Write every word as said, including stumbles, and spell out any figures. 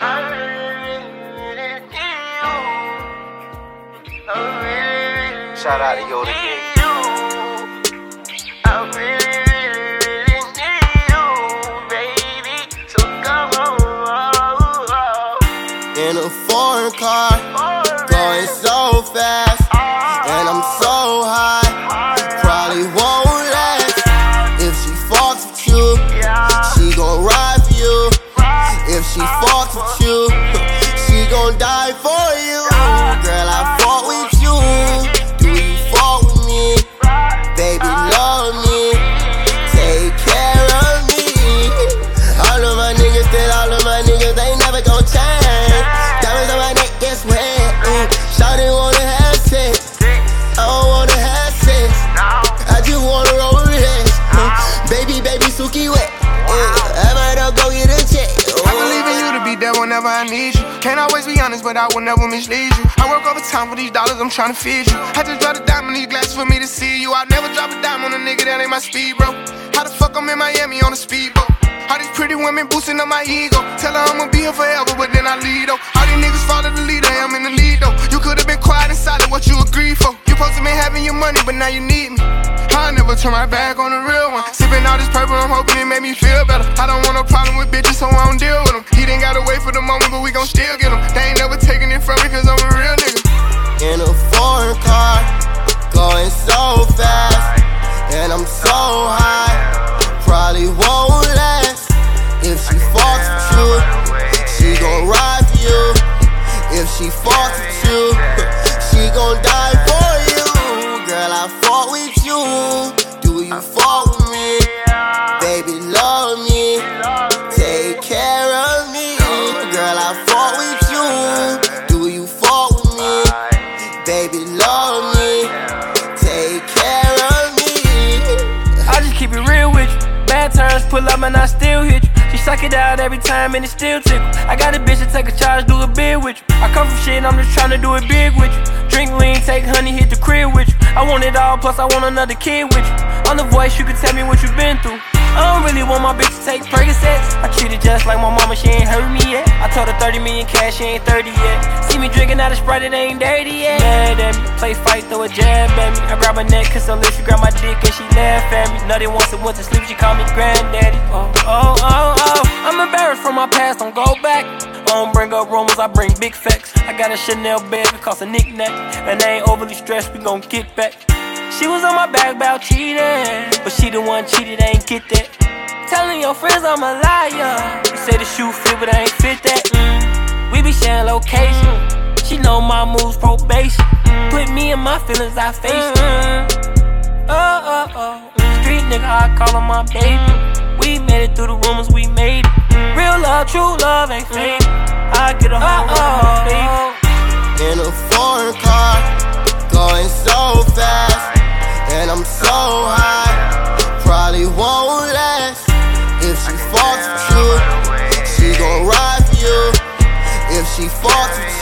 Shout out to Yoda King. In a foreign car, going so fast, and I'm so high, probably won't last. If she fucks with you, she gon' ride for you. If she fucks with you, she gon' die for you. Girl, I fought with you. Do you fuck with me? Baby, love me. Take care of me. All of my niggas, still all of my niggas, they never gon' change. Diamonds on my neck, guess what? Mm. Shawty wanna have sex. I don't wanna have sex. I just wanna roll this. Mm. Baby, baby, Suki wet. Mm. I might not go get a check. I believe in you to be there whenever I need you. Can't always be honest, but I will never mislead you. I work overtime for these dollars, I'm tryna feed you. I just drop a dime in these glasses for me to see you. I'll never drop a dime on a nigga that ain't my speed, bro. How the fuck I'm in Miami on a speedboat? All these pretty women boosting up my ego. Tell her I'ma be here forever, but then I leave though. All these niggas follow the leader, I'm in the lead though. You could've been quiet and silent, what you agreed for? You supposed to be having your money, but now you need me. I never turn my back on the real one. Sipping all this purple, I'm hoping it made me feel better. I don't want no problem with bitches, so I don't deal with them. He didn't gotta wait for the moment, but we gon' still get him. They ain't never taking it from me, cause I'm a real nigga. In a foreign car, going so fast, and I'm so high, probably won't last. If she fucks with you, she gon' ride for you. If she fucks with you, she gon' die for you. Girl, I fought with you. Do you fuck with me? Baby, love me. Take care of me. Girl, I fought with you. Do you fuck with me? Baby, love me. Take care of me. I just keep it real with you. Bad times pull up and I still hit you. She suck it out every time and it still tickle. I got a bitch to take a charge, do a bid with you. I come from shit and I'm just tryna do it big with you. Drink lean, take honey, hit the crib with you. I want it all, plus I want another kid with you. On the voice, you can tell me what you been through. I don't really want my bitch to take Percocets. I treat her just like my mama, she ain't hurt me yet. I told her thirty million cash, she ain't thirty yet. See me drinking out of Sprite, it ain't dirty yet. Mad at me, play fight, throw a jab at me. I grab her neck, kiss her lips, she grab my dick and she laugh at me. Nutty once and went to sleep, she call me granddaddy. Oh, oh, oh, oh. I'm embarrassed from my past, don't go back. I don't bring up rumors, I bring big facts. I got a Chanel bag, it costs a knick-knack. And I ain't overly stressed, we gon' get back. She was on my back about cheating, but she the one cheated, I ain't get that. Telling your friends I'm a liar. You say the shoe fit, but I ain't fit that. Mm. We be sharing location. She know my moves, probation. Mm. Put me in my feelings, I face it. Mm. Oh, oh, oh. Street nigga, I call her my baby. We made it through the rumors, we made it. Mm. Real love, true love ain't fake. I get a hold of baby. In a foreign car, going so fast, and I'm so high, probably won't last. If she fucks with you, she gon' ride for you. If she fucks with you,